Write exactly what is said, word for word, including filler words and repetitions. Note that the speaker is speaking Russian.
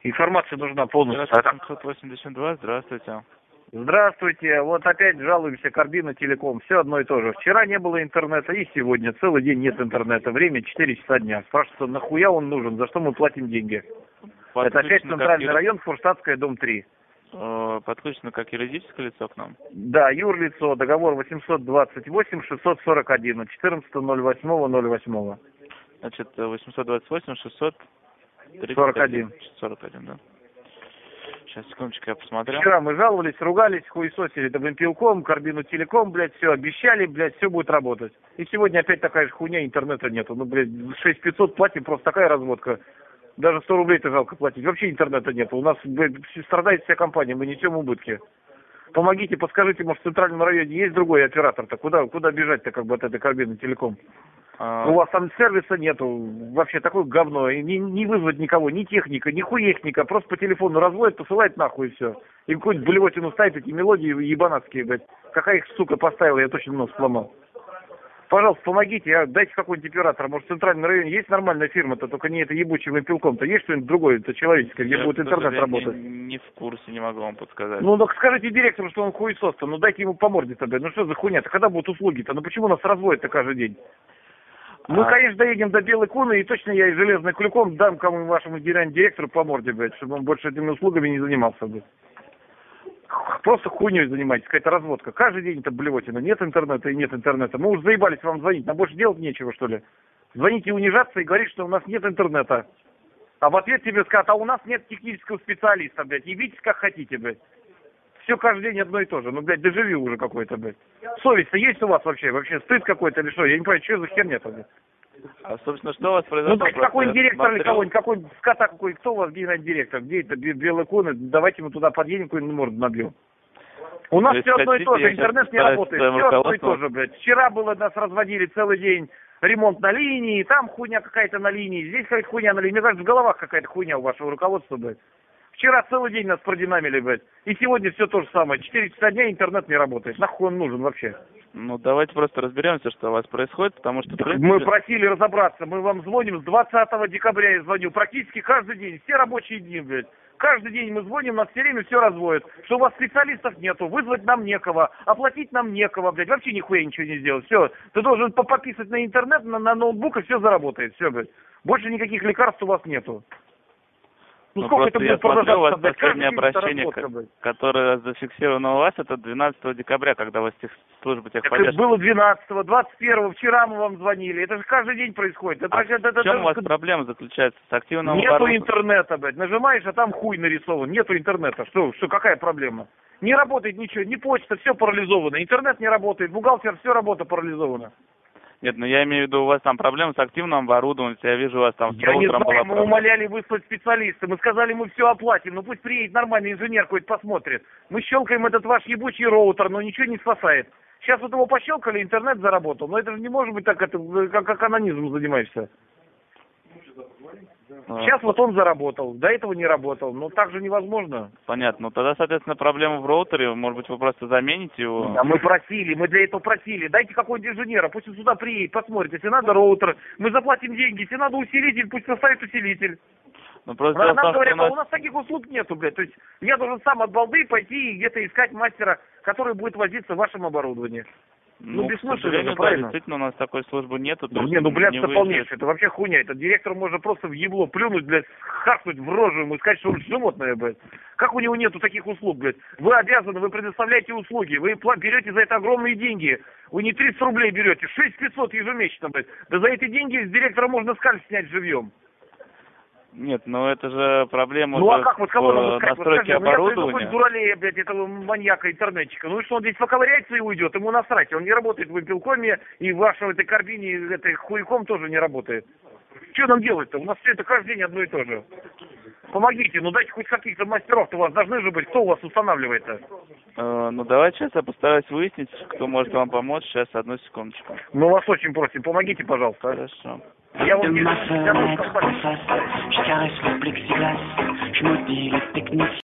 Информация нужна полностью. семьсот восемьдесят два, здравствуйте. Здравствуйте, вот опять жалуемся, Карбина Телеком, все одно и то же. Вчера не было интернета и сегодня целый день нет интернета, время четыре часа дня. Спрашивают, нахуя он нужен, за что мы платим деньги? Подключено. Это опять центральный как... район, Фурштадтская, дом три. Подключено как юридическое лицо к нам? Да, юрлицо, договор восемьсот двадцать восемь шестьсот сорок один от четырнадцатого ноль восьмого ноль восьмого. Значит, восемьсот двадцать восемь шестьсот сорок один. сорок один, да. Сейчас, секундочку, я посмотрю. Вчера мы жаловались, ругались, хуесосили Добрынпилком, Карбину Телеком, блядь, все обещали, блядь, все будет работать. И сегодня опять такая же хуйня, интернета нету. Ну, блядь, шесть тысяч пятьсот платим, просто такая разводка. Даже сто рублей-то жалко платить. Вообще интернета нету. У нас, блядь, страдает вся компания, мы несем убытки. Помогите, подскажите, может, в центральном районе есть другой оператор-то? Куда, куда бежать-то, как бы, от этой Карбины Телеком? А... У вас там сервиса нету, вообще такое говно, и не, не вызвать никого, ни техника, ни хуехника, просто по телефону разводит, посылает нахуй и все. И какую-нибудь блевотину ставит, эти мелодии ебанатские, блядь. Какая их, сука, поставила, я точно нос сломал. Пожалуйста, помогите, а, дайте какой-нибудь оператор, может, в центральном районе есть нормальная фирма-то, только не это ебучим пилком-то, есть что-нибудь другое, это человеческое, где я будет интернет я работать? Не, не в курсе, не могу вам подсказать. Ну, так скажите директору, что он хуесос-то, ну дайте ему по морде-то, блядь, ну что за хуйня-то, когда будут услуги-то, ну почему нас разводят-то каждый день? Мы, а... конечно, доедем до Белой Куны, и точно я и железным клюком дам кому вашему генеральному директору по морде, блядь, чтобы он больше этими услугами не занимался, блядь. Просто хуйней занимайтесь, какая-то разводка. Каждый день это блевотина. Нет интернета и нет интернета. Мы уже заебались вам звонить, нам больше делать нечего, что ли. Звоните унижаться и говорить, что у нас нет интернета. А в ответ тебе скажут, а у нас нет технического специалиста, блядь. Ебитесь как хотите, блядь. Все каждый день одно и то же. Ну, блядь, доживи уже какой-то, блядь. Совесть-то есть у вас вообще? Вообще стыд какой-то или что? Я не понимаю, что за херня-то, блядь. А, собственно, что у вас произошло? Ну, дайте какой-нибудь директор или кого-нибудь, какой-нибудь скота какой, кто у вас генеральный директор? Где это Белая Куна? Давайте мы туда подъедем, какую-нибудь морду набьем. У нас все одно и то же, интернет не работает, все одно и то же, блядь. Вчера было, нас разводили целый день, ремонт на линии, там хуйня какая-то на линии, здесь какая-то хуйня на линии. Мне кажется, в головах какая-то хуйня у вашего руководства, блядь. Вчера целый день нас продинамили, блядь. И сегодня все то же самое. Четыре часа дня интернет не работает. Нахуй он нужен вообще? Ну, давайте просто разберемся, что у вас происходит, потому что... Принципе... Мы просили разобраться. Мы вам звоним с двадцатого декабря, я звоню. Практически каждый день. Все рабочие дни, блядь. Каждый день мы звоним, нас все время все разводят. Что у вас специалистов нету, вызвать нам некого, оплатить нам некого, блядь. Вообще нихуя ничего не сделать. Все. Ты должен пописать на интернет, на, на ноутбук, и все заработает. Все, блядь. Больше никаких лекарств у вас нету. Ну, ну сколько это будет продолжаться? У вас последнее обращение, работа, которое зафиксировано у вас, это двенадцатого декабря, когда у вас тех, служба техподдержки. Это было двенадцатого, двадцать первого, вчера мы вам звонили. Это же каждый день происходит. Это, а это, в это, чем это, у вас это... проблема заключается? С активным Нету оборотом? интернета, блядь. Нажимаешь, а там хуй нарисован. Нету интернета. Что, что, какая проблема? Не работает ничего, ни почта, все парализовано. Интернет не работает, бухгалтер, все работа парализована. Нет, ну я имею в виду, у вас там проблемы с активным оборудованием, я вижу, у вас там... Я не знаю, мы умоляли выслать специалиста, мы сказали, мы все оплатим, ну пусть приедет нормальный инженер, хоть посмотрит. Мы щелкаем этот ваш ебучий роутер, но ничего не спасает. Сейчас вот его пощелкали, интернет заработал, но это же не может быть так, это, как, как анонизмом занимаешься. Сейчас вот он заработал, до этого не работал, но так же невозможно. Понятно, ну тогда, соответственно, проблема в роутере, может быть, вы просто замените его? А мы просили, мы для этого просили, дайте какого-нибудь инженера, пусть он сюда приедет, посмотрит, если надо роутер, мы заплатим деньги, если надо усилитель, пусть поставит усилитель. Ну, просто а нам том, говорят, у нас... а у нас таких услуг нету, блядь, то есть я должен сам от балды пойти и где-то искать мастера, который будет возиться в вашем оборудовании. Ну, ну бессмысленно, да, действительно, у нас такой службы нету. Ну, не, ну, блядь, это полнейшее, это вообще хуйня. Это директор можно просто в ебло плюнуть, блядь, хахнуть в рожу ему и сказать, что он животное, блядь. Как у него нету таких услуг, блядь? Вы обязаны, вы предоставляете услуги, вы берете за это огромные деньги. Вы не тридцать рублей берете, шесть тысяч пятьсот ежемесячно, блядь. Да за эти деньги с директора можно скальп снять живьем. Нет, ну это же проблема ну, а как, вот кого в настройке вот, оборудования. Я дуралея, блядь, этого маньяка, интернетчика. Ну и что, он здесь поковыряется и уйдет, ему насрать. Он не работает в Пилкоме, и в вашей этой Карбине, этой хуйком тоже не работает. Что нам делать-то? У нас все это каждый день одно и то же. Помогите, ну дайте хоть каких-то мастеров-то у вас должны же быть. Кто у вас устанавливает-то? Э, ну давайте сейчас я постараюсь выяснить, кто может вам помочь. Сейчас, одну секундочку. Мы вас очень просим, помогите, пожалуйста. Хорошо. Я вам не... Je caresse le plexiglas, je maudis les techniciens.